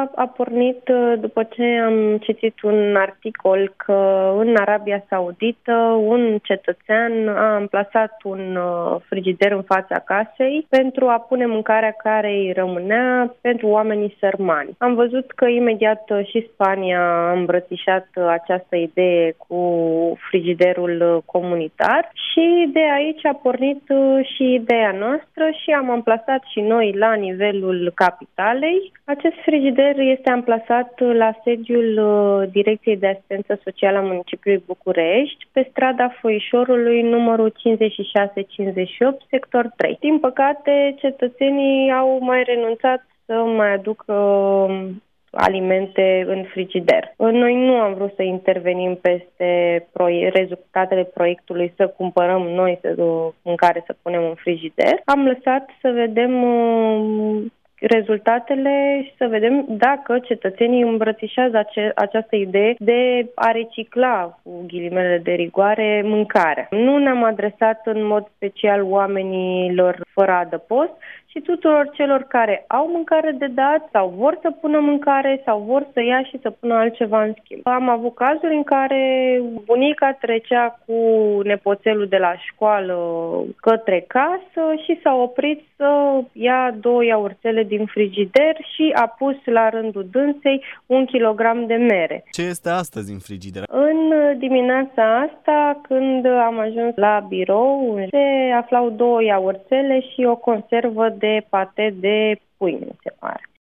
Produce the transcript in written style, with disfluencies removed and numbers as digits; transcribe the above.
a pornit după ce am citit un articol că în Arabia Saudită un cetățean a amplasat un frigider în fața casei pentru a pune mâncarea care îi rămânea pentru oamenii sărmani. Am văzut că imediat și Spania a îmbrățișat această idee cu frigiderul comunitar și de aici a pornit și ideea noastră și am amplasat și noi la nivelul capitalei. Acest frigider este amplasat la sediul Direcției de Asistență Socială a municipiului București, pe strada Foișorului, numărul 5658, sector 3. Din păcate, cetățenii au mai renunțat să mai aducă alimente în frigider. Noi nu am vrut să intervenim peste rezultatele proiectului, să cumpărăm noi mâncare să punem în frigider. Am lăsat să vedem rezultatele și să vedem dacă cetățenii îmbrățișează această idee de a recicla, cu ghilimele de rigoare, mâncarea. Nu ne-am adresat în mod special oamenilor fără adăpost, și tuturor celor care au mâncare de dat sau vor să pună mâncare sau vor să ia și să pună altceva în schimb. Am avut cazuri în care bunica trecea cu nepoțelul de la școală către casă și s-a oprit să ia 2 iaurțele din frigider și a pus la rândul dânsei 1 kilogram de mere. Ce este astăzi în frigider? În dimineața asta, când am ajuns la birou, se aflau 2 iaurțele și o conservă de pate de pâine, se pare.